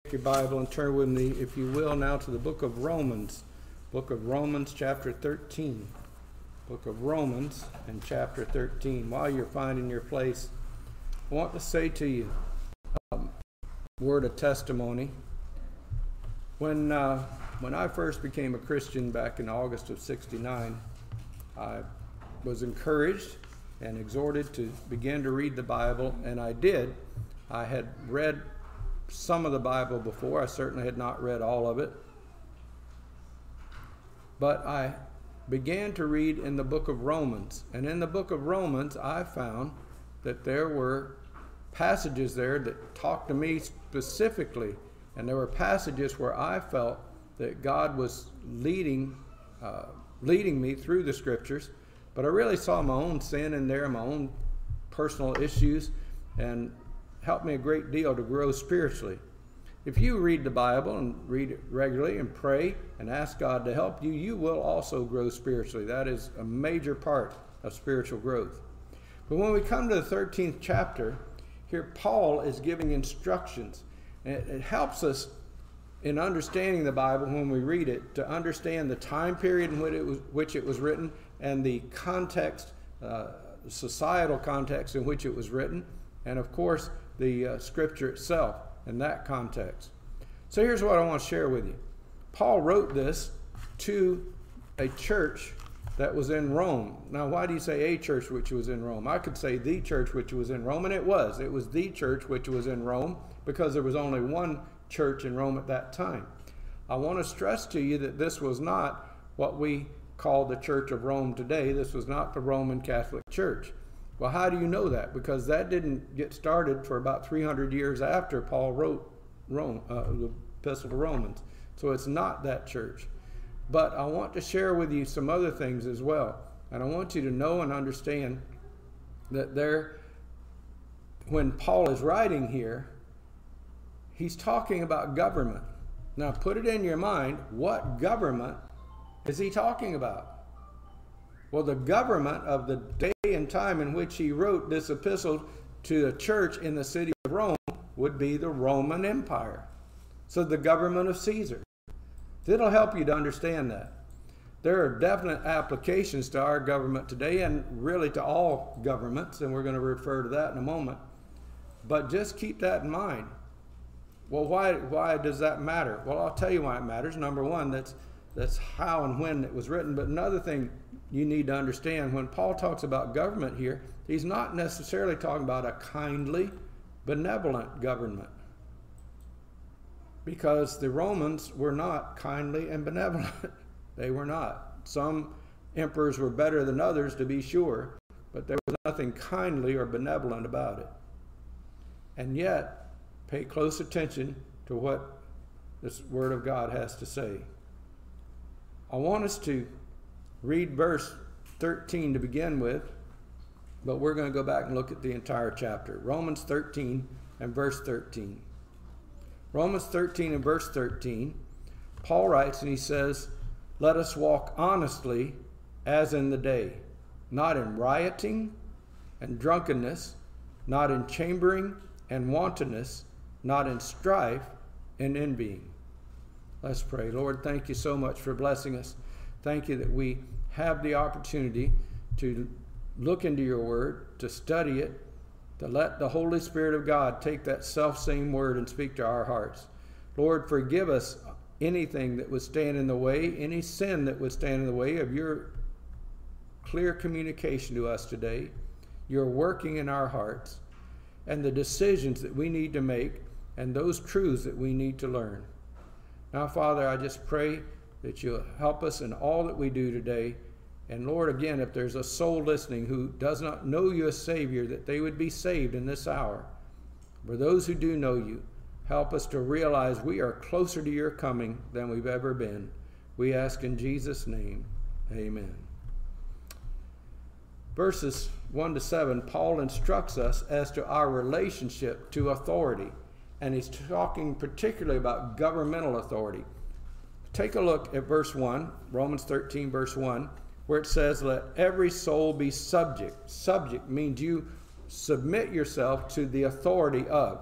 Your Bible and turn with me, if you will, now to the book of Romans. Book of Romans, chapter 13. Book of Romans and chapter 13. While you're finding your place, I want to say to you a word of testimony. When I first became a Christian back in August of '69, I was encouraged and exhorted to begin to read the Bible, and I did. I had read some of the Bible before. I certainly had not read all of it. But I began to read in the book of Romans. And in the book of Romans, I found that there were passages there that talked to me specifically. And there were passages where I felt that God was leading me through the scriptures. But I really saw my own sin in there, my own personal issues, and helped me a great deal to grow spiritually. If you read the Bible and read it regularly and pray and ask God to help you, you will also grow spiritually. That is a major part of spiritual growth. But when we come to the 13th chapter, here Paul is giving instructions. And it helps us in understanding the Bible when we read it to understand the time period in which it was written and the context, societal context in which it was written, and of course the scripture itself in that context. So here's what I want to share with you. Paul wrote this to a church that was in Rome. Now, why do you say a church which was in Rome? I could say the church which was in Rome, and it was. It was the church which was in Rome because there was only one church in Rome at that time. I want to stress to you that this was not what we call the Church of Rome today. This was not the Roman Catholic Church. Well, how do you know that? Because that didn't get started for about 300 years after Paul wrote the Epistle to Romans. So it's not that church. But I want to share with you some other things as well. And I want you to know and understand that when Paul is writing here, he's talking about government. Now put it in your mind, what government is he talking about? Well, the government of the day and time in which he wrote this epistle to the church in the city of Rome would be the Roman Empire. So the government of Caesar. It'll help you to understand that. There are definite applications to our government today and really to all governments, and we're going to refer to that in a moment. But just keep that in mind. Well, why does that matter? Well, I'll tell you why it matters. Number one, that's how and when it was written. But another thing you need to understand, when Paul talks about government here, he's not necessarily talking about a kindly, benevolent government. Because the Romans were not kindly and benevolent. They were not. Some emperors were better than others, to be sure, but there was nothing kindly or benevolent about it. And yet, pay close attention to what this Word of God has to say. I want us to read verse 13 to begin with, but we're going to go back and look at the entire chapter. Romans 13 and verse 13. Romans 13 and verse 13, Paul writes and he says, "Let us walk honestly as in the day, not in rioting and drunkenness, not in chambering and wantonness, not in strife and envying." Let's pray. Lord, thank you so much for blessing us. Thank you that we have the opportunity to look into your word, to study it, to let the Holy Spirit of God take that self-same word and speak to our hearts. Lord, forgive us anything that would stand in the way, any sin that would stand in the way of your clear communication to us today, your working in our hearts, and the decisions that we need to make, and those truths that we need to learn. Now, Father, I just pray that you'll help us in all that we do today. And Lord, again, if there's a soul listening who does not know you as Savior, that they would be saved in this hour. For those who do know you, help us to realize we are closer to your coming than we've ever been. We ask in Jesus' name, amen. Verses 1 to 7, Paul instructs us as to our relationship to authority. And he's talking particularly about governmental authority. Take a look at verse 1, Romans 13, verse 1, where it says, "Let every soul be subject." Subject means you submit yourself to the authority of.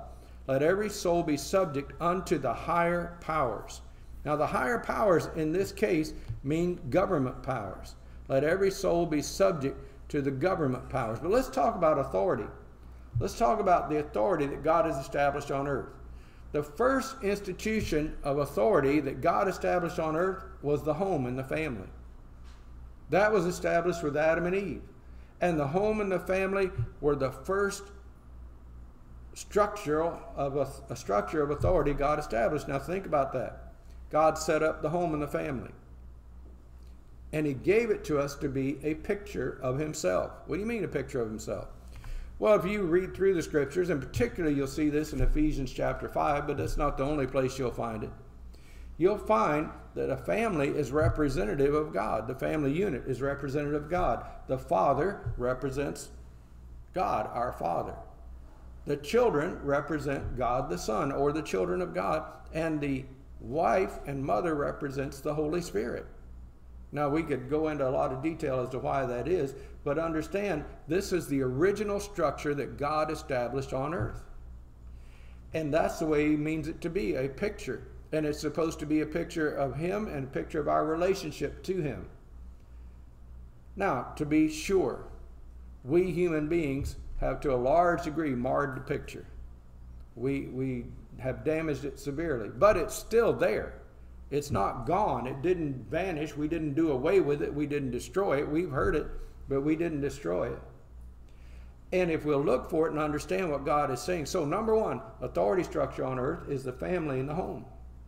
let every soul be subject unto the higher powers. Now, the higher powers in this case mean government powers. Let every soul be subject to the government powers. But let's talk about authority. Let's talk about the authority that God has established on earth. The first institution of authority that God established on earth was the home and the family. That was established with Adam and Eve. And the home and the family were the first structure of authority God established. Now think about that. God set up the home and the family. And he gave it to us to be a picture of himself. What do you mean a picture of himself? Well, if you read through the scriptures, and particularly you'll see this in Ephesians chapter 5, but that's not the only place you'll find it. You'll find that a family is representative of God. The family unit is representative of God. The father represents God, our Father. The children represent God the Son, or the children of God. And the wife and mother represents the Holy Spirit. Now, we could go into a lot of detail as to why that is, but understand this is the original structure that God established on earth. And that's the way he means it to be, a picture. And it's supposed to be a picture of him and a picture of our relationship to him. Now, to be sure, we human beings have to a large degree marred the picture. We have damaged it severely, but it's still there. It's not gone. It didn't vanish. We didn't do away with it. We didn't destroy it. We've heard it, but we didn't destroy it. And if we'll look for it and understand what God is saying. So number one, authority structure on earth is the family and the home.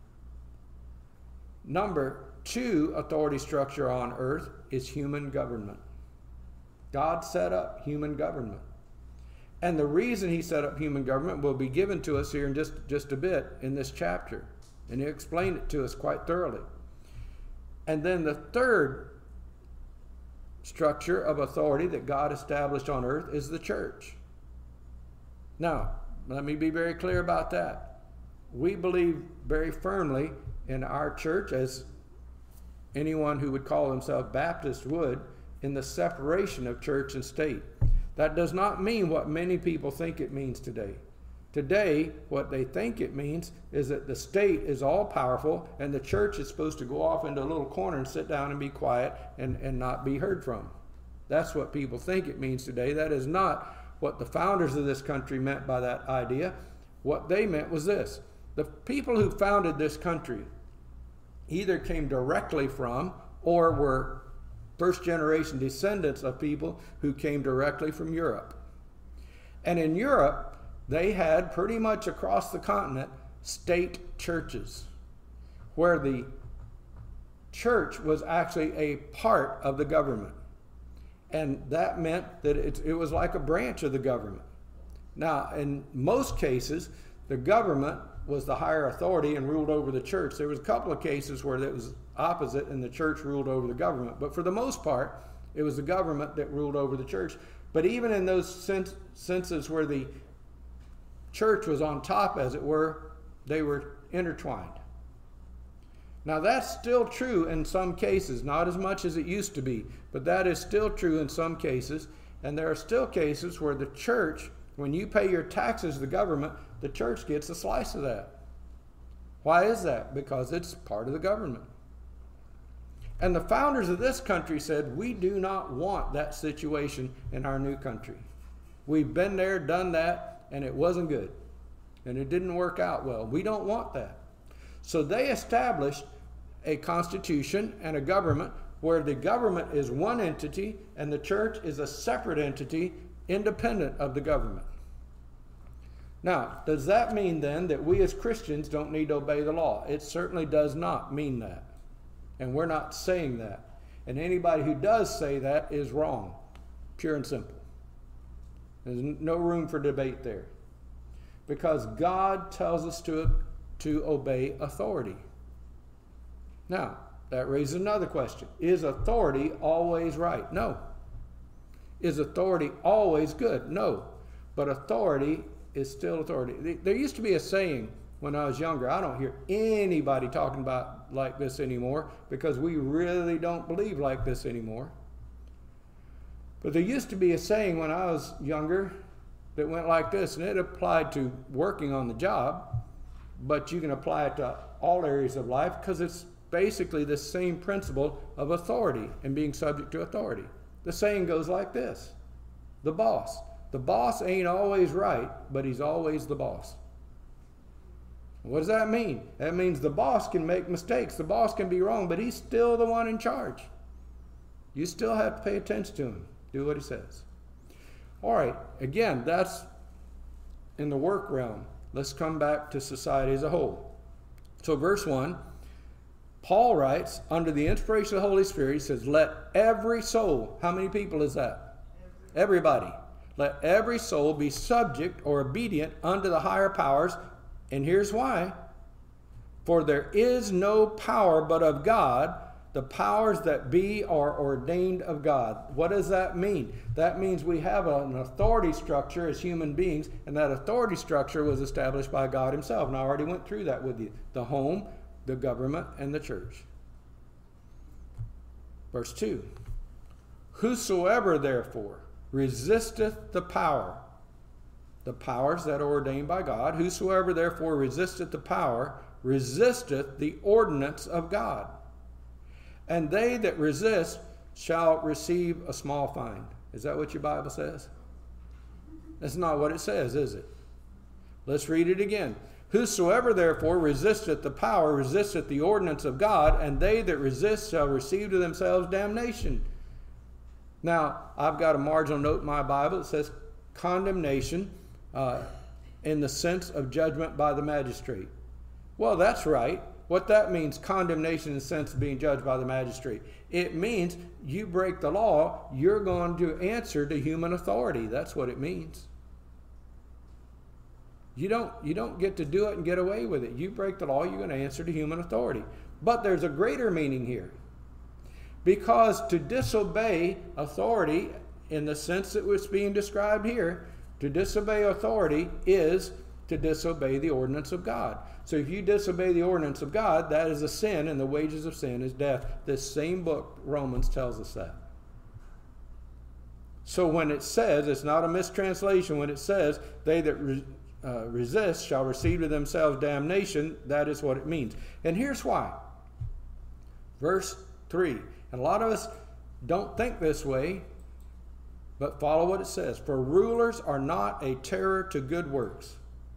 Number two, authority structure on earth is human government. God set up human government. And the reason he set up human government will be given to us here in just a bit in this chapter. And he explained it to us quite thoroughly. And then the third structure of authority that God established on earth is the church. Now, let me be very clear about that. We believe very firmly in our church, as anyone who would call himself Baptist would, in the separation of church and state. That does not mean what many people think it means today. Today, what they think it means is that the state is all powerful and the church is supposed to go off into a little corner and sit down and be quiet and not be heard from. That's what people think it means today. That is not what the founders of this country meant by that idea. What they meant was this. The people who founded this country either came directly from or were first generation descendants of people who came directly from Europe. And in Europe, they had pretty much across the continent state churches where the church was actually a part of the government. And that meant that it was like a branch of the government. Now, in most cases, the government was the higher authority and ruled over the church. There was a couple of cases where it was opposite and the church ruled over the government. But for the most part, it was the government that ruled over the church. But even in those senses where the church was on top, as it were, they were intertwined. Now that's still true in some cases, not as much as it used to be, but that is still true in some cases. And there are still cases where the church, when you pay your taxes to the government, the church gets a slice of that. Why is that? Because it's part of the government. And the founders of this country said, we do not want that situation in our new country. We've been there, done that, and it wasn't good. And it didn't work out well. We don't want that. So they established a constitution and a government where the government is one entity and the church is a separate entity independent of the government. Now, does that mean then that we as Christians don't need to obey the law? It certainly does not mean that. And we're not saying that. And anybody who does say that is wrong, pure and simple. There's no room for debate there. Because God tells us to obey authority. Now, that raises another question. Is authority always right? No. Is authority always good? No. But authority is still authority. There used to be a saying when I was younger. I don't hear anybody talking about like this anymore because we really don't believe like this anymore. But there used to be a saying when I was younger, that went like this, and it applied to working on the job, but you can apply it to all areas of life because it's basically the same principle of authority and being subject to authority. The saying goes like this: the boss. The boss ain't always right, but he's always the boss. What does that mean? That means the boss can make mistakes. The boss can be wrong, but he's still the one in charge. You still have to pay attention to him. Do what he says. All right, again, that's in the work realm. Let's come back to society as a whole. So verse 1, Paul writes, under the inspiration of the Holy Spirit, he says, let every soul, how many people is that? Everybody. Let every soul be subject or obedient unto the higher powers. And here's why. For there is no power but of God. The powers that be are ordained of God. What does that mean? That means we have an authority structure as human beings, and that authority structure was established by God himself. And I already went through that with you. The home, the government, and the church. Verse 2. Whosoever therefore resisteth the power, the powers that are ordained by God, whosoever therefore resisteth the power, resisteth the ordinance of God. And they that resist shall receive a small fine. Is that what your Bible says? That's not what it says, is it? Let's read it again. Whosoever therefore resisteth the power, resisteth the ordinance of God, and they that resist shall receive to themselves damnation. Now, I've got a marginal note in my Bible that says condemnation in the sense of judgment by the magistrate. Well, that's right. What that means, condemnation in the sense of being judged by the magistrate. It means you break the law, you're going to answer to human authority. That's what it means. You don't get to do it and get away with it. You break the law, you're going to answer to human authority. But there's a greater meaning here. Because to disobey authority, in the sense that was being described here, to disobey authority is to disobey the ordinance of God. So if you disobey the ordinance of God, that is a sin, and the wages of sin is death. This same book, Romans, tells us that. So when it says, it's not a mistranslation, when it says, they that resist shall receive to themselves damnation, that is what it means. And here's why. Verse 3. And a lot of us don't think this way, but follow what it says. For rulers are not a terror to good works.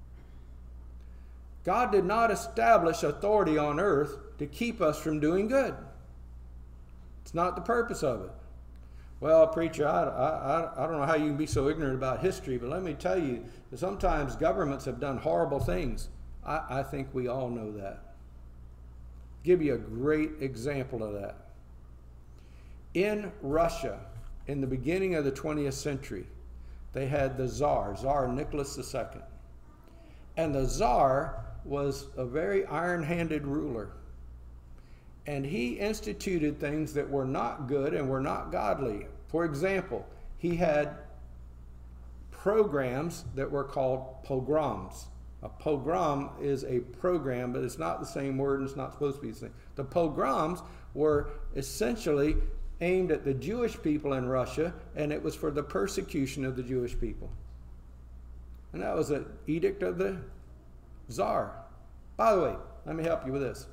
God did not establish authority on earth to keep us from doing good. It's not the purpose of it. Well, preacher, I don't know how you can be so ignorant about history, but let me tell you that sometimes governments have done horrible things. I think we all know that. Give you a great example of that. In Russia, in the beginning of the 20th century, they had the Tsar Nicholas II. And the Tsar was a very iron-handed ruler. And he instituted things that were not good and were not godly. For example, he had programs that were called pogroms. A pogrom is a program, but it's not the same word and it's not supposed to be the same. The pogroms were essentially aimed at the Jewish people in Russia, and it was for the persecution of the Jewish people. And that was an edict of the Tsar. By the way, let me help you with this.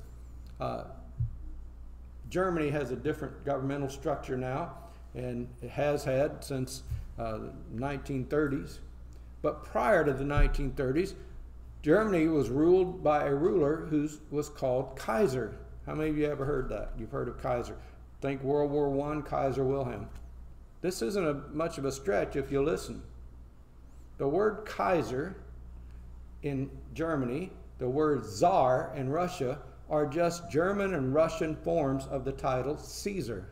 Germany has a different governmental structure now, and it has had since the 1930s. But prior to the 1930s, Germany was ruled by a ruler who was called Kaiser. How many of you ever heard that? You've heard of Kaiser. Think World War I, Kaiser Wilhelm. This isn't much of a stretch if you listen. The word Kaiser in Germany, the word Tsar in Russia, are just German and Russian forms of the title Caesar.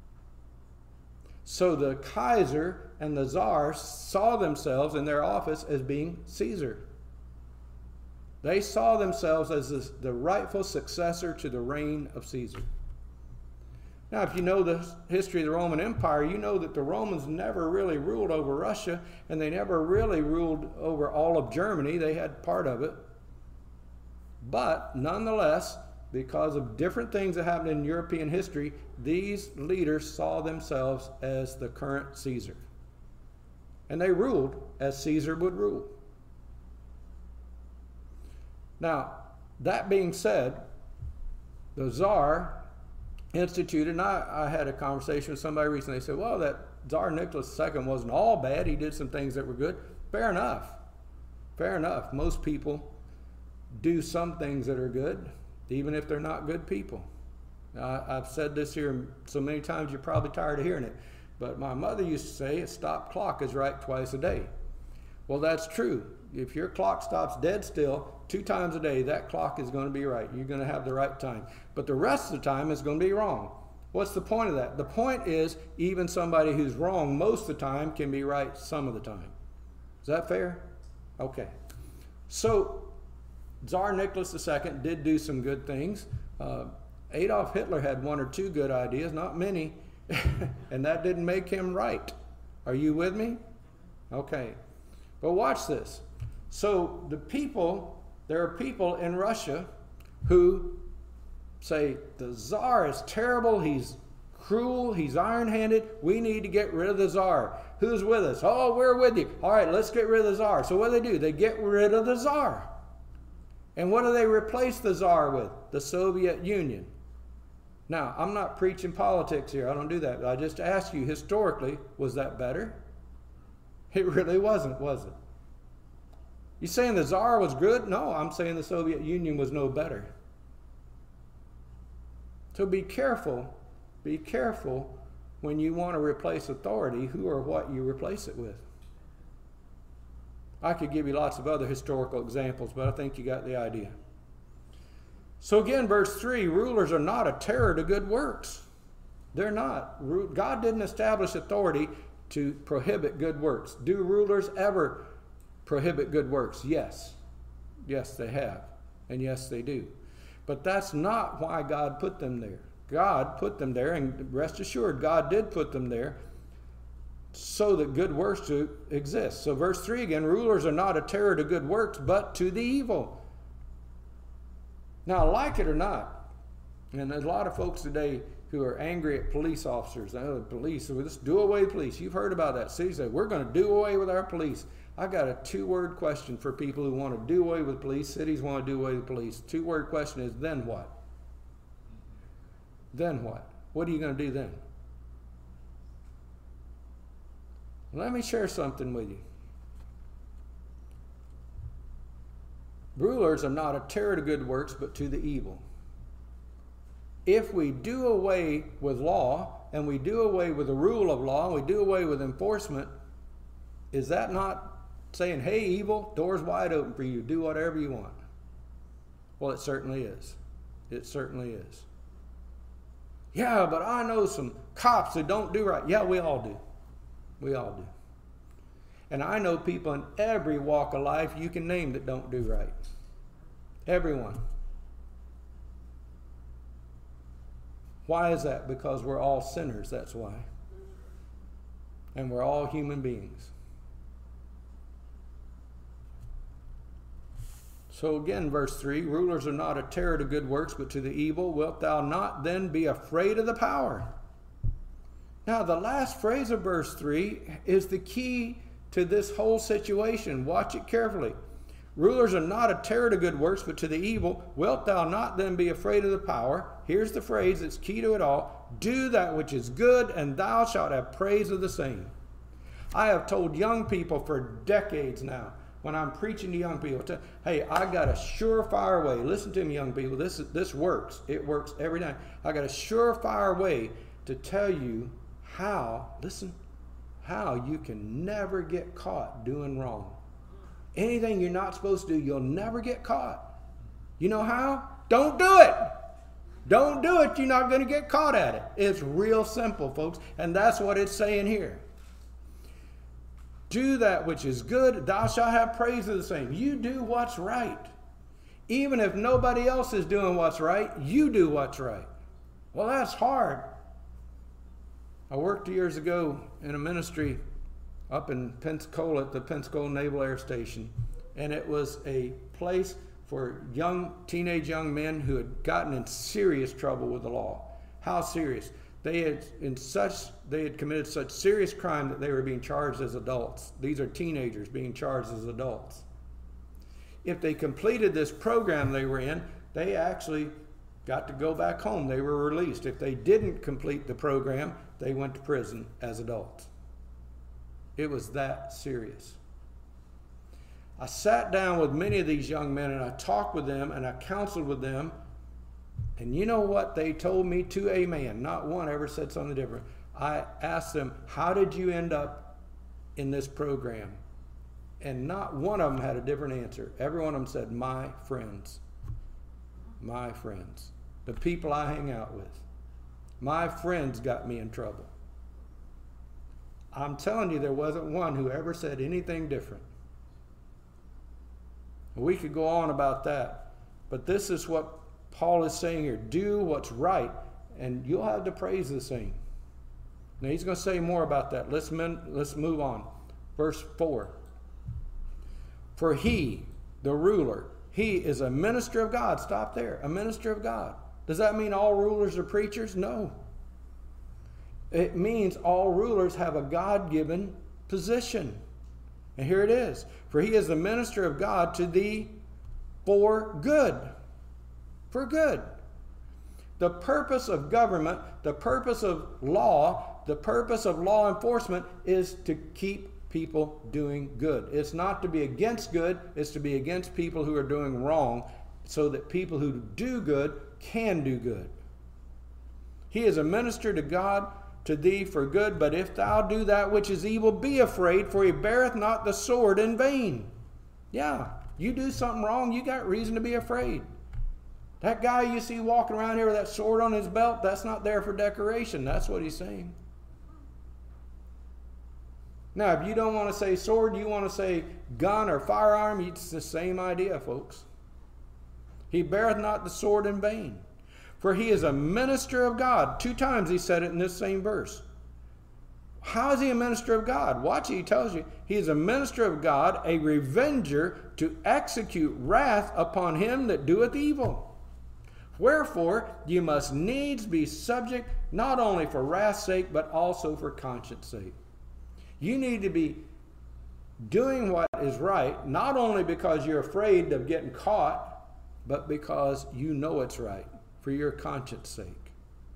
So the Kaiser and the Tsar saw themselves in their office as being Caesar. They saw themselves as the rightful successor to the reign of Caesar. Now, if you know the history of the Roman Empire, you know that the Romans never really ruled over Russia, and they never really ruled over all of Germany. They had part of it. But nonetheless, because of different things that happened in European history, these leaders saw themselves as the current Caesar. And they ruled as Caesar would rule. Now, that being said, the Tsar instituted, and I had a conversation with somebody recently. They said, well, that Tsar Nicholas II wasn't all bad. He did some things that were good. Fair enough. Fair enough. Most people do some things that are good, even if they're not good people. Now, I've said this here so many times you're probably tired of hearing it, but my mother used to say a stopped clock is right twice a day. Well, that's true. If your clock stops dead still 2 times a day, that clock is going to be right. You're going to have the right time. But the rest of the time is going to be wrong. What's the point of that? The point is even somebody who's wrong most of the time can be right some of the time. Is that fair? Okay. So Tsar Nicholas II did do some good things. Adolf Hitler had 1 or 2 good ideas, not many, and that didn't make him right. Are you with me? Okay. But watch this. So there are people in Russia who say the Tsar is terrible, he's cruel, he's iron-handed, we need to get rid of the Tsar. Who's with us? Oh, we're with you. All right, let's get rid of the Tsar. So what do? They get rid of the Tsar. And what do they replace the Tsar with? The Soviet Union. Now, I'm not preaching politics here. I don't do that. I just ask you, historically, was that better? It really wasn't, was it? You saying the Tsar was good? No, I'm saying the Soviet Union was no better. So be careful when you want to replace authority, who or what you replace it with. I could give you lots of other historical examples, but I think you got the idea. So again, verse 3, rulers are not a terror to good works. They're not. God didn't establish authority to prohibit good works. Do rulers ever prohibit good works? Yes. Yes, they have. And yes, they do. But that's not why God put them there. God put them there, and rest assured, God did put them there so that good works to exist. So verse 3 again, rulers are not a terror to good works, but to the evil. Now, like it or not, and there's a lot of folks today who are angry at police officers. Oh, the police, so let's do away with police. You've heard about that. Cities say, we're going to do away with our police. I got a 2-word question for people who want to do away with police. Cities want to do away with police. 2-word question is, then what? Then what? What are you going to do then? Let me share something with you. Rulers are not a terror to good works, but to the evil. If we do away with law, and we do away with the rule of law, and we do away with enforcement, is that not saying, hey, evil, door's wide open for you, do whatever you want? Well, it certainly is. It certainly is. Yeah, but I know some cops that don't do right. Yeah, we all do. We all do. And I know people in every walk of life you can name that don't do right. Everyone. Why is that? Because we're all sinners, that's why. And we're all human beings. So again, verse 3, rulers are not a terror to good works, but to the evil. Wilt thou not then be afraid of the power? Now, the last phrase of verse 3 is the key to this whole situation. Watch it carefully. Rulers are not a terror to good works, but to the evil. Wilt thou not then be afraid of the power? Here's the phrase that's key to it all. Do that which is good, and thou shalt have praise of the same. I have told young people for decades now, when I'm preaching to young people, hey, I got a surefire way. Listen to me, young people. This works. It works every time. I got a surefire way to tell you how you can never get caught doing wrong. Anything you're not supposed to do, you'll never get caught. You know how? Don't do it. Don't do it. You're not going to get caught at it. It's real simple, folks. And that's what it's saying here. Do that which is good, thou shalt have praise of the same. You do what's right. Even if nobody else is doing what's right, you do what's right. Well, that's hard. I worked years ago in a ministry up in Pensacola at the Pensacola Naval Air Station, and it was a place for teenage young men who had gotten in serious trouble with the law. How serious? They had committed such serious crime that they were being charged as adults. These are teenagers being charged as adults. If they completed this program they were in, they actually got to go back home. They were released. If they didn't complete the program, they went to prison as adults. It was that serious. I sat down with many of these young men and I talked with them and I counseled with them. And you know what they told me to a man? Not one ever said something different. I asked them, how did you end up in this program? And not one of them had a different answer. Every one of them said, my friends. My friends. The people I hang out with. My friends got me in trouble. I'm telling you, there wasn't one who ever said anything different. We could go on about that. But this is what Paul is saying here. Do what's right, and you'll have the praise of the same. Now he's going to say more about that. Let's move on. Verse 4. For he, the ruler, he is a minister of God. Stop there. A minister of God. Does that mean all rulers are preachers? No. It means all rulers have a God-given position. And here it is. For he is the minister of God to thee for good. For good. The purpose of government, the purpose of law, the purpose of law enforcement is to keep people doing good. It's not to be against good, it's to be against people who are doing wrong so that people who do good can do good. He is a minister to God to thee for good, but if thou do that which is evil, be afraid, for he beareth not the sword in vain. Yeah, you do something wrong, you got reason to be afraid. That guy you see walking around here with that sword on his belt, that's not there for decoration. That's what he's saying. Now, if you don't want to say sword, you want to say gun or firearm, it's the same idea, folks. He beareth not the sword in vain. For he is a minister of God. 2 times he said it in this same verse. How is he a minister of God? Watch it, he tells you. He is a minister of God, a revenger to execute wrath upon him that doeth evil. Wherefore, you must needs be subject, not only for wrath's sake, but also for conscience sake. You need to be doing what is right, not only because you're afraid of getting caught, but because you know it's right, for your conscience sake.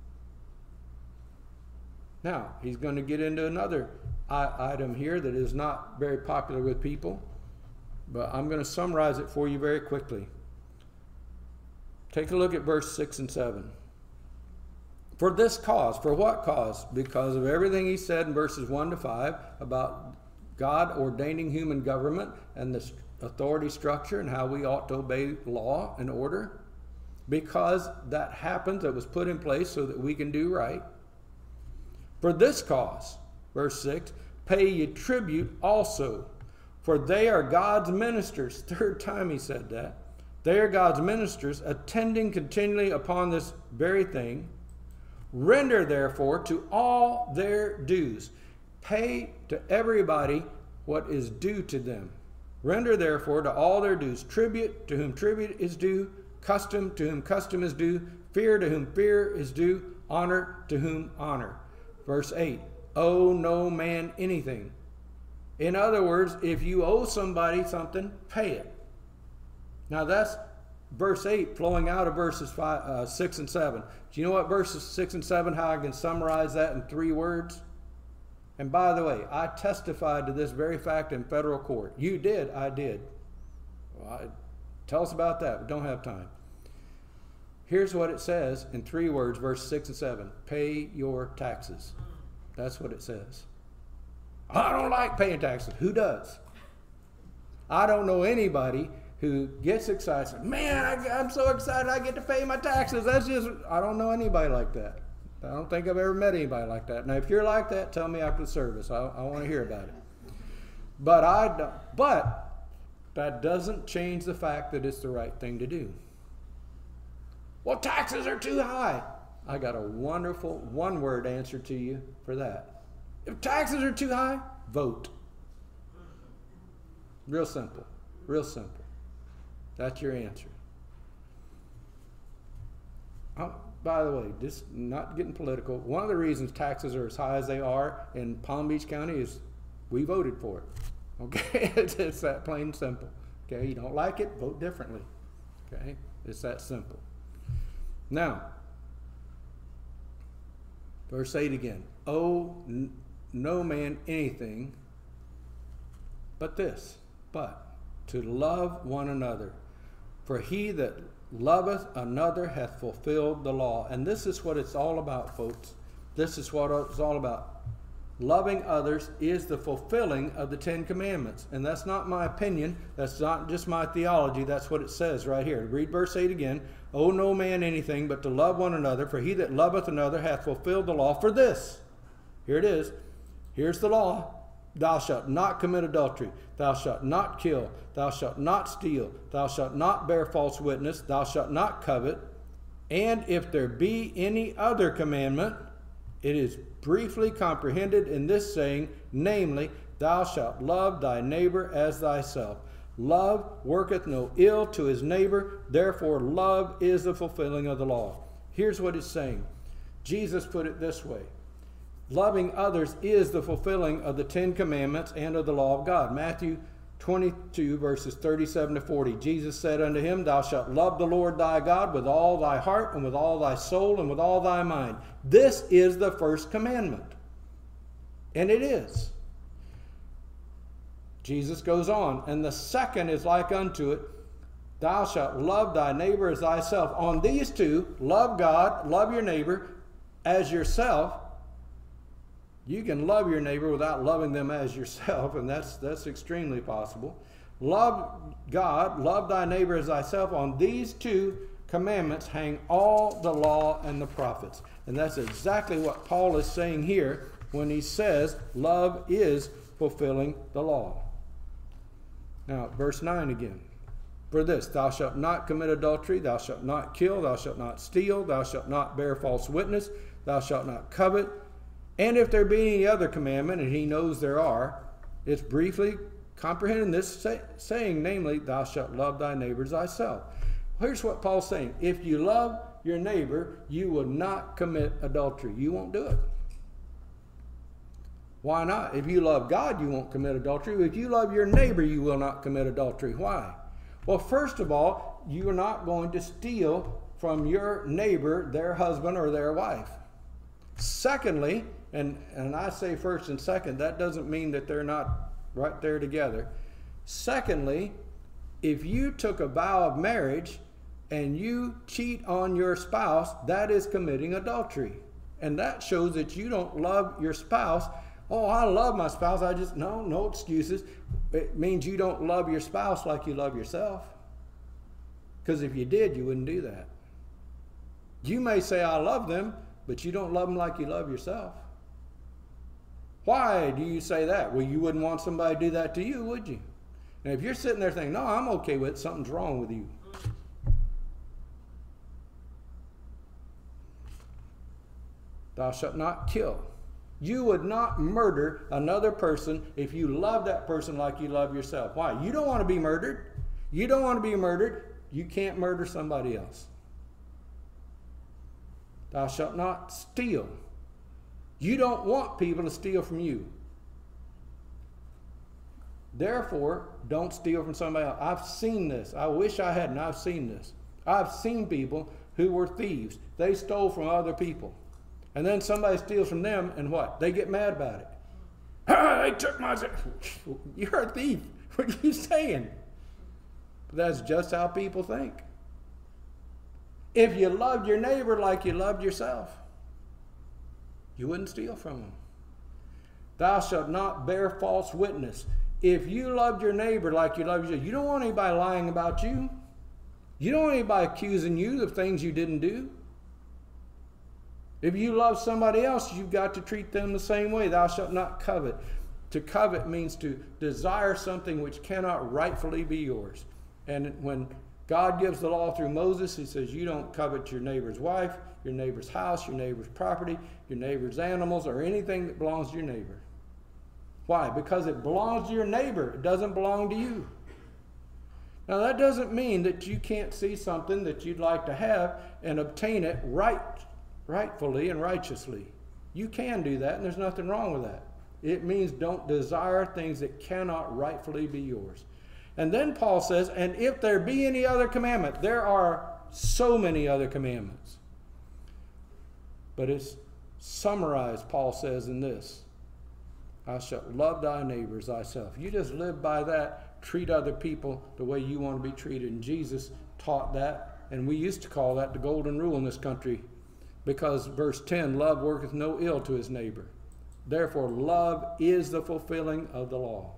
Now, he's going to get into another item here that is not very popular with people, but I'm going to summarize it for you very quickly. Take a look at verse 6 and 7. For this cause. For what cause? Because of everything he said in verses 1 to 5 about God ordaining human government and the authority structure and how we ought to obey law and order. Because that happens, it was put in place so that we can do right. For this cause, verse 6, pay ye tribute also, for they are God's ministers. 3rd time he said that. They are God's ministers, attending continually upon this very thing. Render therefore to all their dues. Pay to everybody what is due to them. Render therefore to all their dues. Tribute to whom tribute is due. Custom to whom custom is due. Fear to whom fear is due. Honor to whom honor. Verse 8. Owe no man anything. In other words, if you owe somebody something, pay it. Now that's verse 8 flowing out of verses 6 and 7. Do you know what verses 6 and 7, how I can summarize that in 3 words? And by the way, I testified to this very fact in federal court. You did, I did. Well, tell us about that, but don't have time. Here's what it says in 3 words, verse 6 and 7. Pay your taxes. That's what it says. I don't like paying taxes. Who does? I don't know anybody who gets excited. Man, I'm so excited I get to pay my taxes. I don't know anybody like that. I don't think I've ever met anybody like that. Now, if you're like that, tell me after the service. I want to hear about it. But that doesn't change the fact that it's the right thing to do. Well, taxes are too high. I got a wonderful 1-word answer to you for that. If taxes are too high, vote. Real simple. Real simple. That's your answer. by the way, just not getting political, one of the reasons taxes are as high as they are in Palm Beach County is we voted for it. Okay, it's that plain and simple. Okay, you don't like it, vote differently. Okay, it's that simple. Now, verse 8 again. Owe no man anything but this, but to love one another. For he that loveth another hath fulfilled the law. And this is what it's all about, folks. This is what it's all about. Loving others is the fulfilling of the 10 Commandments. And that's not my opinion. That's not just my theology. That's what it says right here. Read verse 8 again. Owe no man anything but to love one another. For he that loveth another hath fulfilled the law for this. Here it is. Here's the law. Thou shalt not commit adultery. Thou shalt not kill. Thou shalt not steal. Thou shalt not bear false witness. Thou shalt not covet. And if there be any other commandment, it is briefly comprehended in this saying, namely, thou shalt love thy neighbor as thyself. Love worketh no ill to his neighbor, therefore love is the fulfilling of the law. Here's what it's saying. Jesus put it this way. Loving others is the fulfilling of the 10 Commandments and of the law of God. Matthew 22, verses 37 to 40. Jesus said unto him, Thou shalt love the Lord thy God with all thy heart and with all thy soul and with all thy mind. This is the first commandment. And it is. Jesus goes on, and the second is like unto it, Thou shalt love thy neighbor as thyself. On these two, love God, love your neighbor as yourself. You can love your neighbor without loving them as yourself, and that's extremely possible. Love God, love thy neighbor as thyself. On these 2 commandments hang all the law and the prophets. And that's exactly what Paul is saying here when he says love is fulfilling the law. Now, verse 9 again. For this, thou shalt not commit adultery, thou shalt not kill, thou shalt not steal, thou shalt not bear false witness, thou shalt not covet. And if there be any other commandment, and he knows there are, it's briefly comprehending this saying, namely, thou shalt love thy neighbor as thyself. Here's what Paul's saying. If you love your neighbor, you will not commit adultery. You won't do it. Why not? If you love God, you won't commit adultery. If you love your neighbor, you will not commit adultery. Why? Well, first of all, you are not going to steal from your neighbor, their husband or their wife. Secondly, and I say first and second, that doesn't mean that they're not right there together. Secondly, if you took a vow of marriage and you cheat on your spouse, that is committing adultery. And that shows that you don't love your spouse. Oh, I love my spouse. No excuses. It means you don't love your spouse like you love yourself. Because if you did, you wouldn't do that. You may say, I love them, but you don't love them like you love yourself. Why do you say that? Well, you wouldn't want somebody to do that to you, would you? Now, if you're sitting there thinking, no, I'm okay with it, something's wrong with you. Thou shalt not kill. You would not murder another person if you love that person like you love yourself. Why? You don't want to be murdered. You don't want to be murdered. You can't murder somebody else. Thou shalt not steal. You don't want people to steal from you. Therefore, don't steal from somebody else. I've seen this. I wish I hadn't. I've seen this. I've seen people who were thieves. They stole from other people. And then somebody steals from them, and what? They get mad about it. Ah, they took my... You're a thief. What are you saying? But that's just how people think. If you loved your neighbor like you loved yourself, you wouldn't steal from them. Thou shalt not bear false witness. If you loved your neighbor like you love yourself, you don't want anybody lying about you. You don't want anybody accusing you of things you didn't do. If you love somebody else, you've got to treat them the same way. Thou shalt not covet. To covet means to desire something which cannot rightfully be yours. And when God gives the law through Moses, he says you don't covet your neighbor's wife, your neighbor's house, your neighbor's property, your neighbor's animals, or anything that belongs to your neighbor. Why? Because it belongs to your neighbor. It doesn't belong to you. Now, that doesn't mean that you can't see something that you'd like to have and obtain it rightfully and righteously. You can do that, and there's nothing wrong with that. It means don't desire things that cannot rightfully be yours. And then Paul says, and if there be any other commandment, there are so many other commandments. But it's summarized, Paul says, in this: thou shalt love thy neighbor as thyself. You just live by that, treat other people the way you want to be treated. And Jesus taught that, and we used to call that the golden rule in this country, because verse 10, love worketh no ill to his neighbor. Therefore, love is the fulfilling of the law.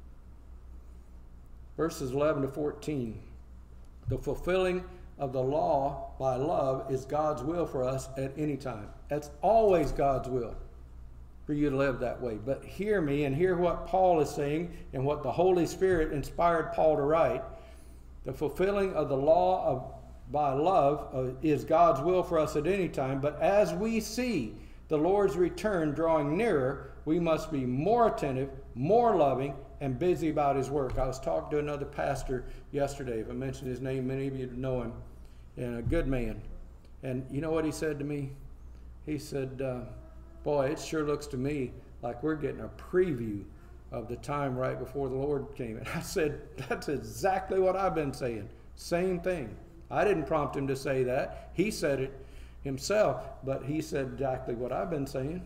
Verses 11 to 14. The fulfilling of the law by love is God's will for us at any time. That's always God's will for you to live that way. But hear me and hear what Paul is saying and what the Holy Spirit inspired Paul to write. The fulfilling of the law by love is God's will for us at any time. But as we see the Lord's return drawing nearer, we must be more attentive, more loving, and busy about his work. I was talking to another pastor yesterday. If I mentioned his name, many of you know him, and a good man. And you know what he said to me? He said, boy, it sure looks to me like we're getting a preview of the time right before the Lord came. And I said, that's exactly what I've been saying. Same thing. I didn't prompt him to say that. He said it himself, but he said exactly what I've been saying.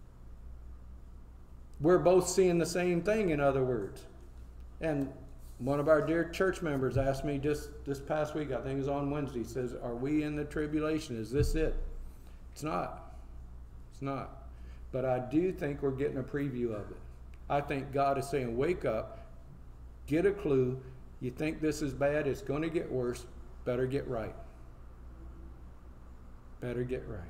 We're both seeing the same thing, in other words. And one of our dear church members asked me just this past week, I think it was on Wednesday, he says, are we in the tribulation? Is this it? It's not. It's not. But I do think we're getting a preview of it. I think God is saying, wake up, get a clue. You think this is bad, it's going to get worse. Better get right. Better get right.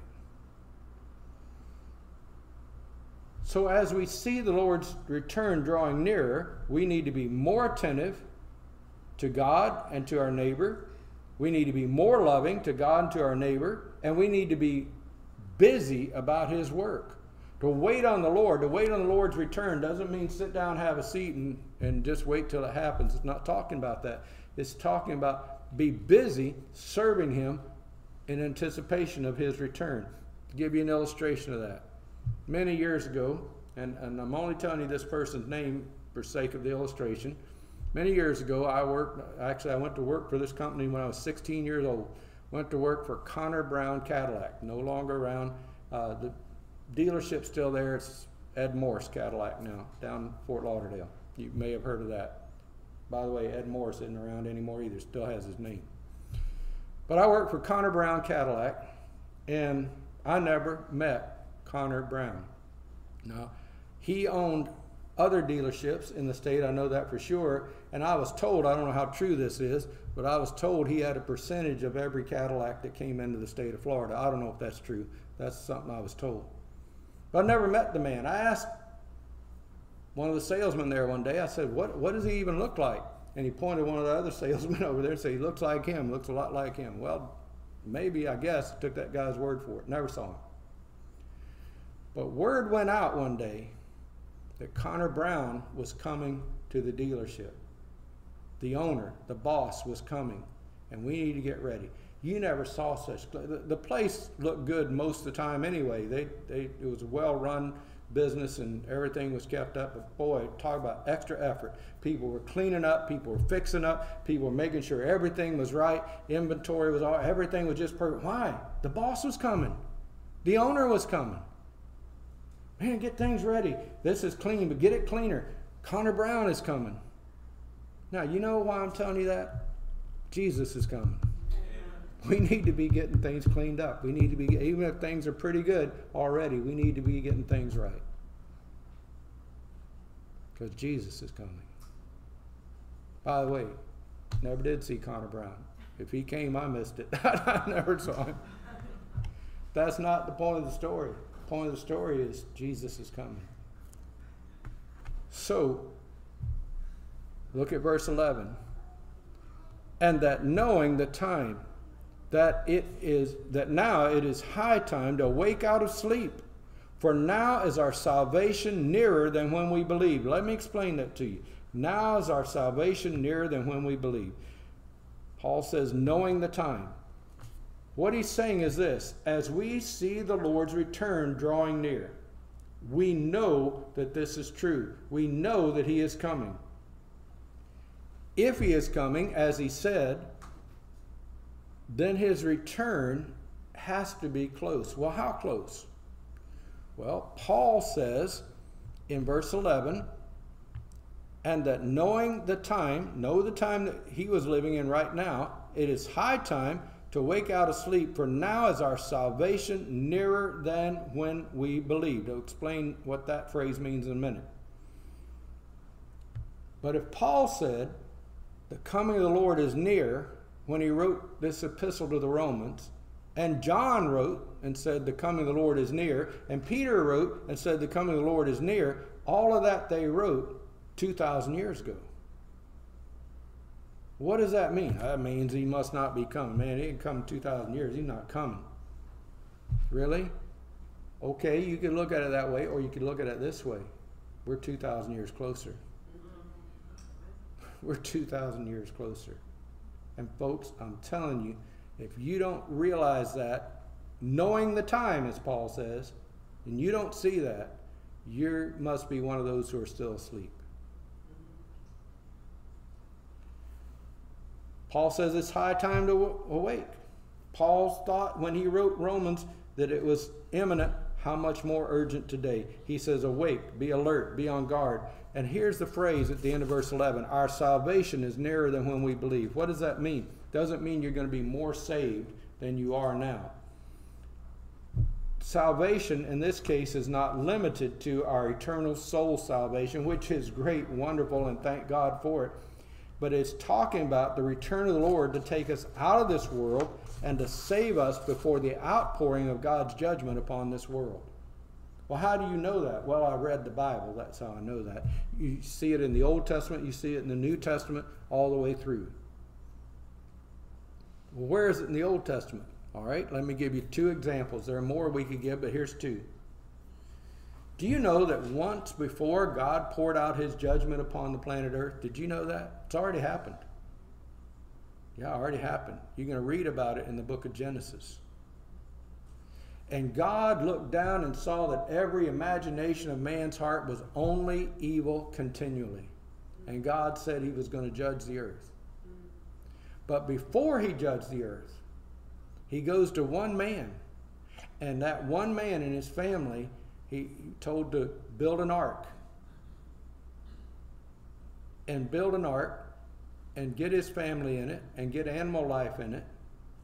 So as we see the Lord's return drawing nearer, we need to be more attentive to God and to our neighbor. We need to be more loving to God and to our neighbor. And we need to be busy about his work. To wait on the Lord, to wait on the Lord's return doesn't mean sit down, have a seat, and just wait till it happens. It's not talking about that. It's talking about be busy serving him in anticipation of his return. To give you an illustration of that. Many years ago, and I'm only telling you this person's name for sake of the illustration. Many years ago, I went to work for this company when I was 16 years old. Went to work for Connor Brown Cadillac, no longer around. The dealership's still there. It's Ed Morse Cadillac now, down in Fort Lauderdale. You may have heard of that. By the way, Ed Morse isn't around anymore either, still has his name. But I worked for Connor Brown Cadillac, and I never met Connor Brown. Now, he owned other dealerships in the state, I know that for sure, and I was told, I don't know how true this is, but I was told he had a percentage of every Cadillac that came into the state of Florida. I don't know if that's true. That's something I was told. But I never met the man. I asked one of the salesmen there one day, I said, what does he even look like? And he pointed one of the other salesmen over there and said, he looks like him, looks a lot like him. Well, maybe, I guess, took that guy's word for it. Never saw him. But word went out one day that Connor Brown was coming to the dealership. The owner, the boss, was coming, and we need to get ready. You never saw such. The place looked good most of the time anyway. It was a well-run business and everything was kept up. But boy, talk about extra effort. People were cleaning up, people were fixing up, people were making sure everything was right. Inventory was all, everything was just perfect. Why? The boss was coming. The owner was coming. Man, get things ready. This is clean, but get it cleaner. Connor Brown is coming. Now, you know why I'm telling you that? Jesus is coming. We need to be getting things cleaned up. We need to be, even if things are pretty good already, we need to be getting things right. Because Jesus is coming. By the way, never did see Connor Brown. If he came, I missed it. I never saw him. That's not the point of the story. The point of the story is Jesus is coming. So, look at verse 11. And that knowing the time, that now it is high time to wake out of sleep. For now is our salvation nearer than when we believed. Let me explain that to you. Now is our salvation nearer than when we believed. Paul says, knowing the time. What he's saying is this: as we see the Lord's return drawing near, we know that this is true. We know that he is coming. If he is coming, as he said, then his return has to be close. Well, how close? Well, Paul says in verse 11, and that knowing the time, know the time that he was living in right now, it is high time to wake out of sleep, for now is our salvation nearer than when we believed. I'll explain what that phrase means in a minute. But if Paul said the coming of the Lord is near when he wrote this epistle to the Romans, and John wrote and said the coming of the Lord is near, and Peter wrote and said the coming of the Lord is near, all of that they wrote 2,000 years ago. What does that mean? That means he must not be coming. Man, he didn't come 2,000 years. He's not coming. Really? Okay, you could look at it that way, or you could look at it this way. We're 2,000 years closer. We're 2,000 years closer. And folks, I'm telling you, if you don't realize that, knowing the time, as Paul says, and you don't see that, you must be one of those who are still asleep. Paul says it's high time to awake. Paul thought when he wrote Romans that it was imminent. How much more urgent today? He says, awake, be alert, be on guard. And here's the phrase at the end of verse 11, our salvation is nearer than when we believe. What does that mean? Doesn't mean you're going to be more saved than you are now. Salvation in this case is not limited to our eternal soul salvation, which is great, wonderful, and thank God for it. But it's talking about the return of the Lord to take us out of this world and to save us before the outpouring of God's judgment upon this world. Well, how do you know that? Well, I read the Bible. That's how I know that. You see it in the Old Testament. You see it in the New Testament, all the way through. Well, where is it in the Old Testament? All right, let me give you two examples. There are more we could give, but here's two. Do you know that once before God poured out his judgment upon the planet Earth? Did you know that? It's already happened. Yeah, it already happened. You're going to read about it in the book of Genesis. And God looked down and saw that every imagination of man's heart was only evil continually. And God said he was going to judge the earth. But before he judged the earth, he goes to one man. And that one man and his family, he told to build an ark. And build an ark and get his family in it and get animal life in it.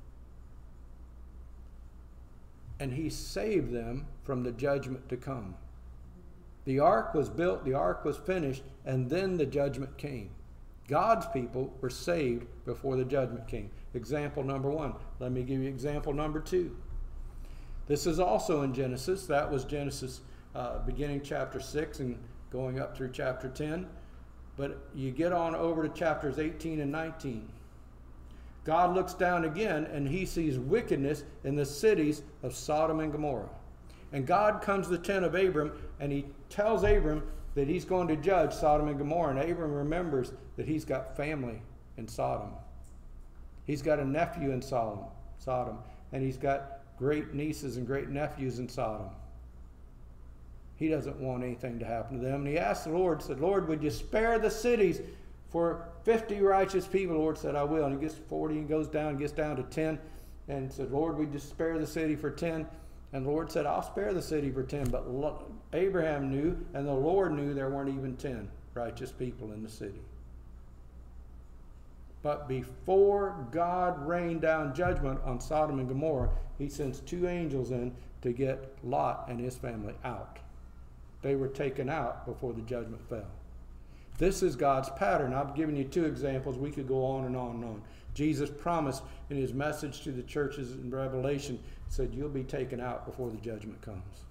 And he saved them from the judgment to come. The ark was built, the ark was finished, and then the judgment came. God's people were saved before the judgment came. Example number one. Let me give you example number two. This is also in Genesis. That was Genesis beginning chapter 6 and going up through chapter 10. But you get on over to chapters 18 and 19. God looks down again and he sees wickedness in the cities of Sodom and Gomorrah. And God comes to the tent of Abram and he tells Abram that he's going to judge Sodom and Gomorrah. And Abram remembers that he's got family in Sodom. He's got a nephew in Sodom. And he's got great nieces and great nephews in Sodom. He doesn't want anything to happen to them. And he asked the Lord, said, Lord, would you spare the cities for 50 righteous people? The Lord said, I will. And he gets 40 and goes down, gets down to 10. And said, Lord, we just spare the city for 10. And the Lord said, I'll spare the city for 10. But Abraham knew, and the Lord knew there weren't even 10 righteous people in the city. But before God rained down judgment on Sodom and Gomorrah, he sends 2 angels in to get Lot and his family out. They were taken out before the judgment fell. This is God's pattern. I've given you 2 examples. We could go on and on and on. Jesus promised in his message to the churches in Revelation, said, you'll be taken out before the judgment comes.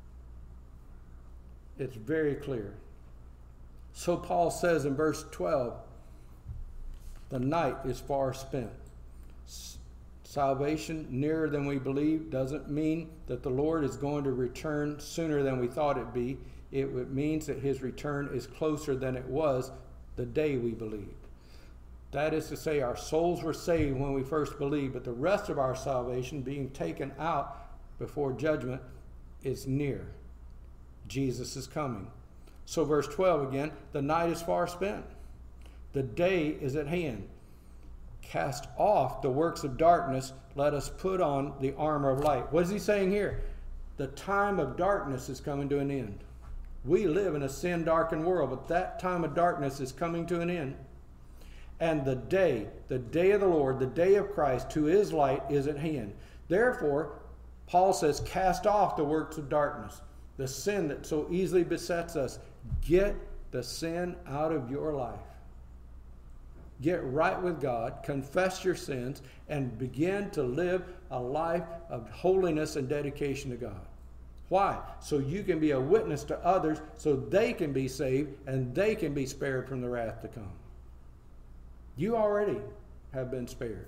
It's very clear. So Paul says in verse 12, the night is far spent. Salvation nearer than we believe doesn't mean that the Lord is going to return sooner than we thought it'd be. It means that his return is closer than it was the day we believed. That is to say, our souls were saved when we first believed, but the rest of our salvation being taken out before judgment is near. Jesus is coming. So verse 12 again, the night is far spent. The day is at hand. Cast off the works of darkness. Let us put on the armor of light. What is he saying here? The time of darkness is coming to an end. We live in a sin-darkened world, but that time of darkness is coming to an end. And the day of the Lord, the day of Christ, who is light, is at hand. Therefore, Paul says, cast off the works of darkness, the sin that so easily besets us. Get the sin out of your life. Get right with God, confess your sins, and begin to live a life of holiness and dedication to God. Why? So you can be a witness to others, so they can be saved and they can be spared from the wrath to come. You already have been spared.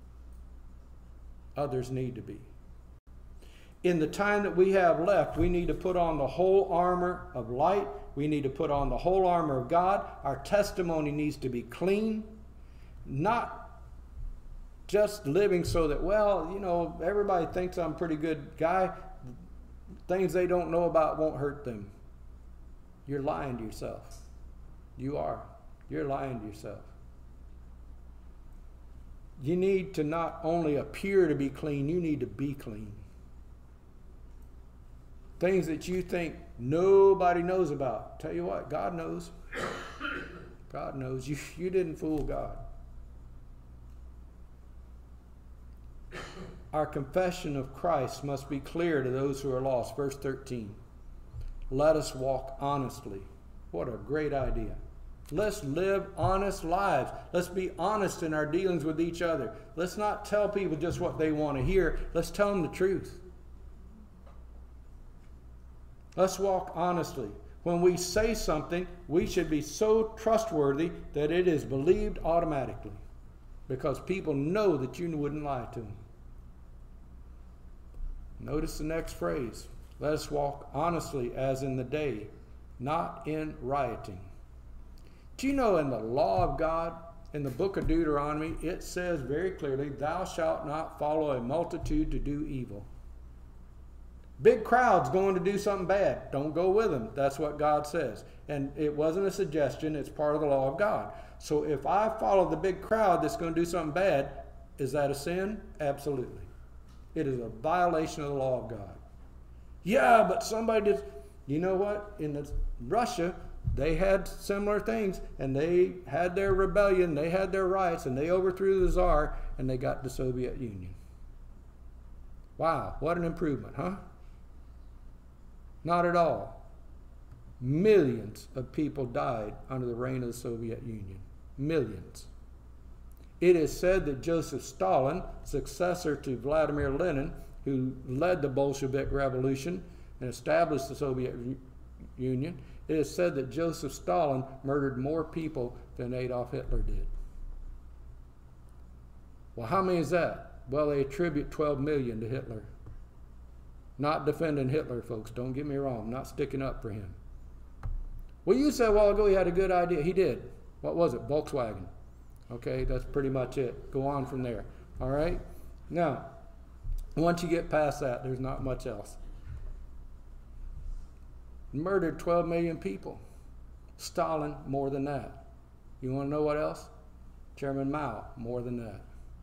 Others need to be. In the time that we have left, we need to put on the whole armor of light. We need to put on the whole armor of God. Our testimony needs to be clean. Not just living so that, well, you know, everybody thinks I'm a pretty good guy. Things they don't know about won't hurt them. You're lying to yourself. You are. You're lying to yourself. You need to not only appear to be clean, you need to be clean. Things that you think nobody knows about. Tell you what, God knows. God knows. You didn't fool God. Our confession of Christ must be clear to those who are lost. Verse 13. Let us walk honestly. What a great idea. Let's live honest lives. Let's be honest in our dealings with each other. Let's not tell people just what they want to hear. Let's tell them the truth. Let's walk honestly. When we say something, we should be so trustworthy that it is believed automatically, because people know that you wouldn't lie to them. Notice the next phrase. Let us walk honestly as in the day, not in rioting. Do you know in the law of God, in the book of Deuteronomy, it says very clearly, thou shalt not follow a multitude to do evil. Big crowds going to do something bad. Don't go with them. That's what God says. And it wasn't a suggestion. It's part of the law of God. So if I follow the big crowd that's going to do something bad, is that a sin? Absolutely. It is a violation of the law of God. Yeah, but somebody just, you know what? In Russia, they had similar things, and they had their rebellion, they had their rights, and they overthrew the Tsar, and they got the Soviet Union. Wow, what an improvement, huh? Not at all. Millions of people died under the reign of the Soviet Union. Millions. It is said that Joseph Stalin, successor to Vladimir Lenin, who led the Bolshevik Revolution and established the Soviet Union, it is said that Joseph Stalin murdered more people than Adolf Hitler did. Well, how many is that? Well, they attribute 12 million to Hitler. Not defending Hitler, folks. Don't get me wrong. I'm not sticking up for him. Well, you said a while ago he had a good idea. He did. What was it? Volkswagen. Okay, that's pretty much it. Go on from there. All right? Now, once you get past that, there's not much else. Murdered 12 million people. Stalin, more than that. You want to know what else? Chairman Mao, more than that.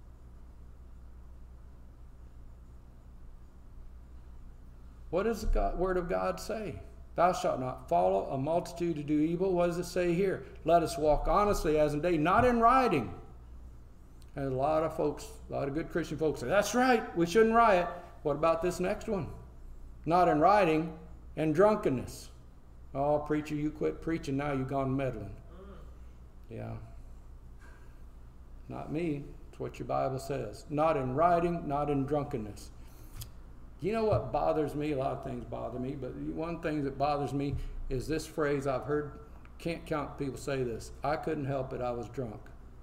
What does the Word of God say? Thou shalt not follow a multitude to do evil. What does it say here? Let us walk honestly as in day, not in rioting. And a lot of folks, a lot of good Christian folks say, that's right, we shouldn't riot. What about this next one? Not in rioting and drunkenness. Oh, preacher, you quit preaching, now you've gone meddling. Yeah. Not me. It's what your Bible says. Not in rioting, not in drunkenness. You know what bothers me? A lot of things bother me, but one thing that bothers me is this phrase I've heard, can't count people say this. I couldn't help it, I was drunk.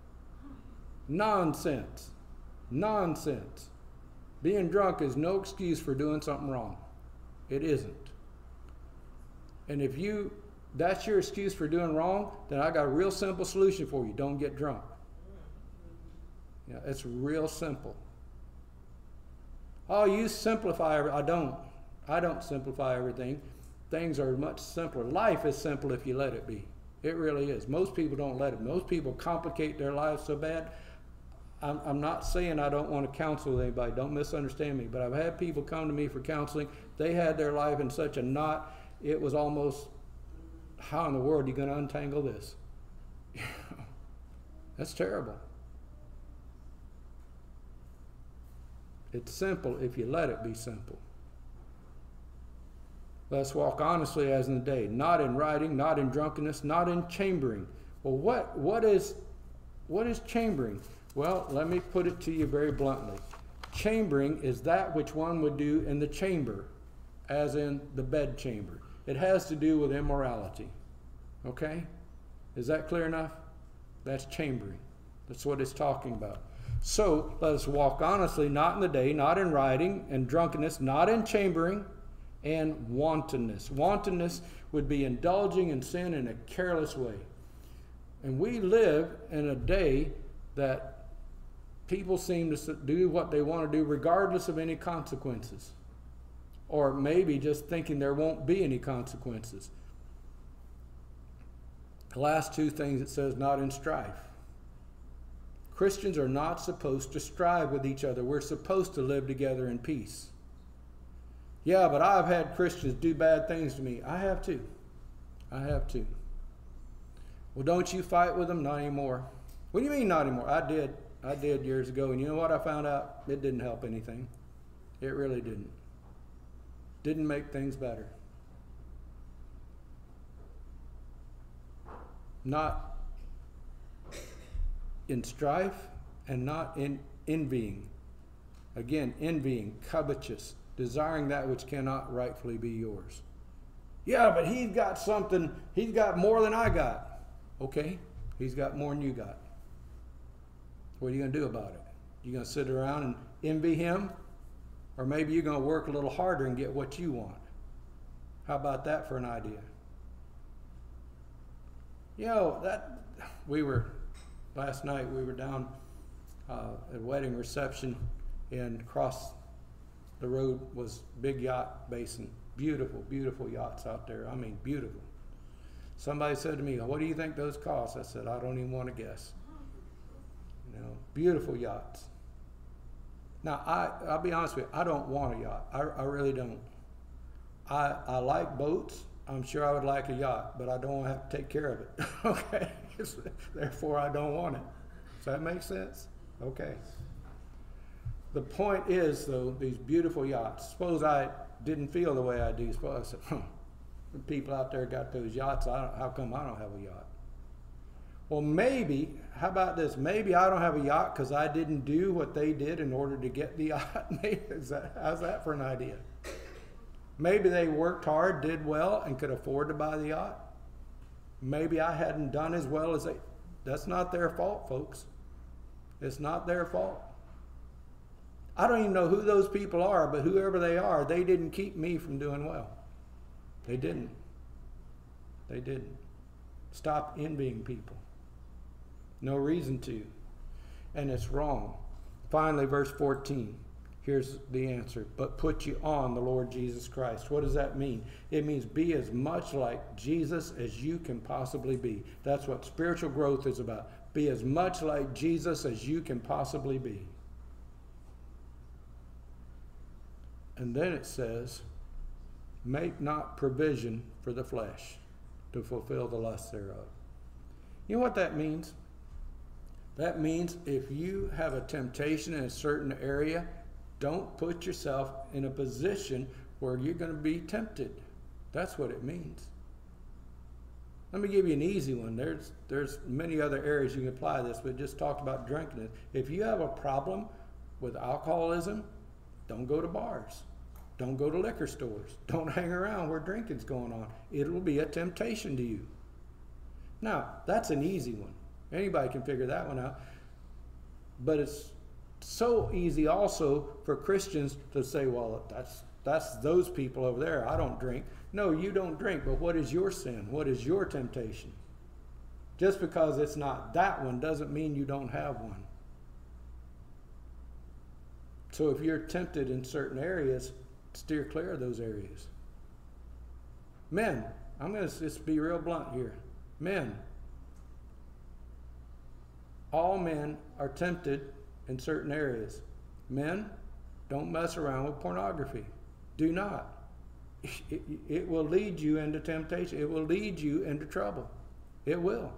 Nonsense. Nonsense. Being drunk is no excuse for doing something wrong. It isn't. And if that's your excuse for doing wrong, then I got a real simple solution for you. Don't get drunk. Yeah, it's real simple. Oh, you simplify. I don't. I don't simplify everything. Things are much simpler. Life is simple if you let it be. It really is. Most people don't let it. Most people complicate their lives so bad. I'm not saying I don't want to counsel anybody. Don't misunderstand me. But I've had people come to me for counseling. They had their life in such a knot, it was almost, how in the world are you going to untangle this? That's terrible. It's simple if you let it be simple. Let's walk honestly as in the day, not in rioting, not in drunkenness, not in chambering. Well, what is chambering? Well, let me put it to you very bluntly. Chambering is that which one would do in the chamber, as in the bed chamber. It has to do with immorality. Okay? Is that clear enough? That's chambering. That's what it's talking about. So, let us walk honestly, not in the day, not in rioting and drunkenness, not in chambering, and wantonness. Wantonness would be indulging in sin in a careless way. And we live in a day that people seem to do what they want to do regardless of any consequences. Or maybe just thinking there won't be any consequences. The last two things it says, not in strife. Christians are not supposed to strive with each other. We're supposed to live together in peace. Yeah, but I've had Christians do bad things to me. I have too. I have too. Well, don't you fight with them? Not anymore. What do you mean not anymore? I did years ago. And you know what I found out? It didn't help anything. It really didn't. Didn't make things better. Not in strife and not in envying. Again, envying, covetous, desiring that which cannot rightfully be yours. Yeah, but he's got something, he's got more than I got. Okay, he's got more than you got. What are you going to do about it? You going to sit around and envy him? Or maybe you're going to work a little harder and get what you want. How about that for an idea? You know, last night we were down at a wedding reception, and across the road was big yacht basin. Beautiful, beautiful yachts out there. I mean, beautiful. Somebody said to me, what do you think those cost? I said, I don't even want to guess. You know, beautiful yachts. Now, I'll be honest with you, I don't want a yacht. I really don't. I like boats. I'm sure I would like a yacht, but I don't want to have to take care of it. Okay? Therefore, I don't want it. Does that make sense? Okay. The point is, though, these beautiful yachts. Suppose I didn't feel the way I do. Suppose I said, the people out there got those yachts. How come I don't have a yacht? Well, maybe, how about this? Maybe I don't have a yacht because I didn't do what they did in order to get the yacht. How's that for an idea? Maybe they worked hard, did well, and could afford to buy the yacht. Maybe I hadn't done as well as they. That's not their fault, folks. It's not their fault. I don't even know who those people are, but whoever they are, they didn't keep me from doing well. They didn't. They didn't. Stop envying people. No reason to. And it's wrong. Finally, verse 14. Here's the answer. But put you on the Lord Jesus Christ. What does that mean? It means be as much like Jesus as you can possibly be. That's what spiritual growth is about. Be as much like Jesus as you can possibly be. And then it says, make not provision for the flesh to fulfill the lust thereof. You know what that means? That means if you have a temptation in a certain area, don't put yourself in a position where you're going to be tempted. That's what it means. Let me give you an easy one. There's many other areas you can apply this, but just talked about drunkenness. If you have a problem with alcoholism, don't go to bars. Don't go to liquor stores. Don't hang around where drinking's going on. It will be a temptation to you. Now, that's an easy one. Anybody can figure that one out. But it's so easy also for Christians to say, well, that's those people over there. I don't drink. No, you don't drink, but what is your sin? What is your temptation? Just because it's not that one doesn't mean you don't have one. So if you're tempted in certain areas, steer clear of those areas. Men, I'm going to just be real blunt here. Men, all men are tempted in certain areas. Men, don't mess around with pornography. Do not. It will lead you into temptation. It will lead you into trouble. It will.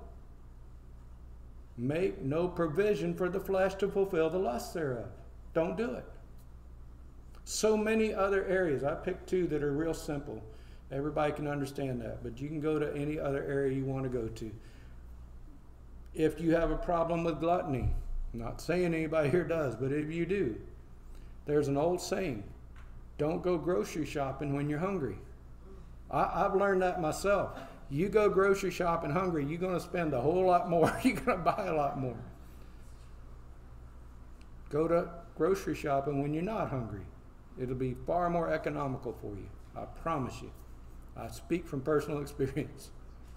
Make no provision for the flesh to fulfill the lusts thereof. Don't do it. So many other areas. I picked two that are real simple. Everybody can understand that. But you can go to any other area you want to go to. If you have a problem with gluttony, I'm not saying anybody here does, but if you do, there's an old saying, don't go grocery shopping when you're hungry. I've learned that myself. You go grocery shopping hungry, you're going to spend a whole lot more. You're going to buy a lot more. Go to grocery shopping when you're not hungry. It'll be far more economical for you. I promise you. I speak from personal experience.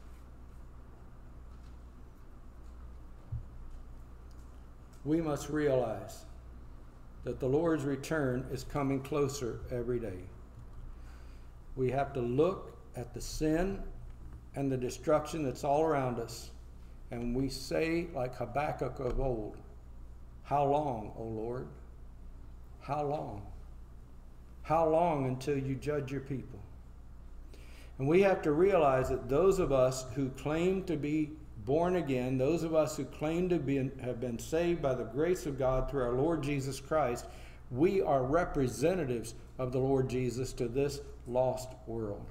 We must realize that the Lord's return is coming closer every day. We have to look at the sin and the destruction that's all around us, and we say, like Habakkuk of old, how long, O Lord? How long? How long until you judge your people? And we have to realize that those of us who claim to be born again, those of us who claim to have been saved by the grace of God through our Lord Jesus Christ, we are representatives of the Lord Jesus to this lost world.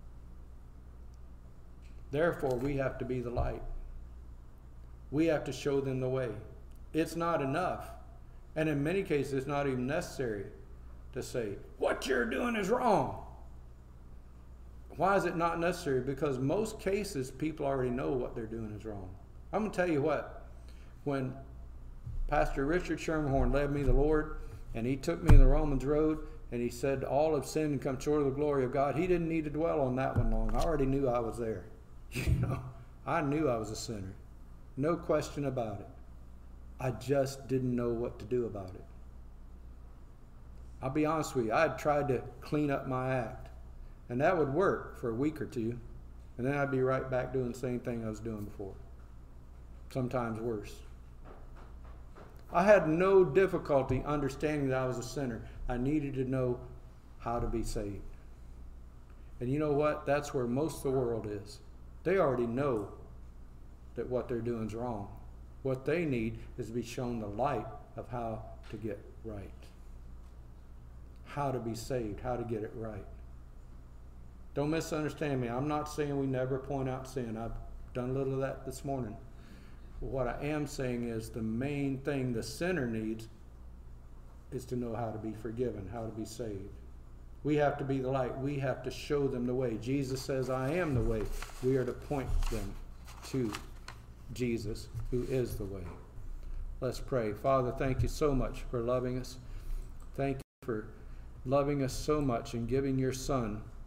Therefore, we have to be the light. We have to show them the way. It's not enough, and in many cases, it's not even necessary to say, what you're doing is wrong. Why is it not necessary? Because most cases, people already know what they're doing is wrong. I'm going to tell you what, when Pastor Richard Shermhorn led me to the Lord, and he took me in the Romans road, and he said, all have sinned and come short of the glory of God, he didn't need to dwell on that one long. I already knew I was there. I knew I was a sinner. No question about it. I just didn't know what to do about it. I'll be honest with you, I had tried to clean up my act. And that would work for a week or two. And then I'd be right back doing the same thing I was doing before. Sometimes worse. I had no difficulty understanding that I was a sinner. I needed to know how to be saved. And you know what? That's where most of the world is. They already know that what they're doing is wrong. What they need is to be shown the light of how to get right. How to be saved, how to get it right. Don't misunderstand me. I'm not saying we never point out sin. I've done a little of that this morning. But what I am saying is the main thing the sinner needs is to know how to be forgiven, how to be saved. We have to be the light. We have to show them the way. Jesus says, I am the way. We are to point them to Jesus, who is the way. Let's pray. Father, thank you so much for loving us. Thank you for loving us so much and giving your Son